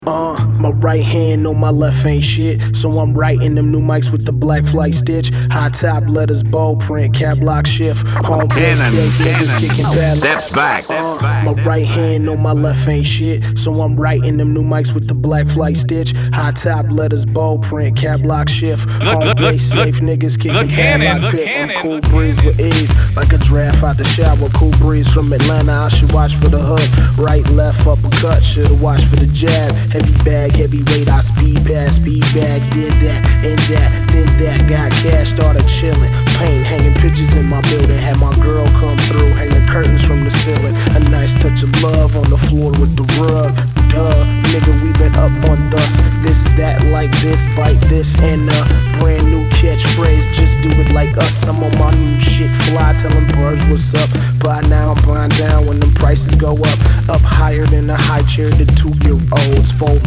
My right hand on my left ain't shit, so I'm writing them new mics with the black flight stitch. High top letters, bold print, cap lock shift. Home base safe, niggas kicking bad. Steps back. My right hand on my left ain't shit, so I'm writing them new mics with the black flight stitch. High top letters, bold print, cap lock shift. Home base safe, niggas kicking bad. I'm cool breeze with ease, like a draft out the shower. Cool breeze from Atlanta, I should watch for the hood. Right, left, uppercut, should've watched for the jab. Heavy bag, heavyweight, I speed past speed bags. Did that, and that, then that. Got cash, started chillin'. Paint, hanging pictures in my building. Had my girl come through, hanging curtains from the ceiling. A nice touch of love on the floor with the rug. Duh, nigga, we been up on dust. This, that, like this, bite this, and a brand new catchphrase. Just do it like us. I'm on my new shit fly, telling birds what's up. By now I'm buying down when them prices go up. Up higher than a high chair to 2-year-olds. Fold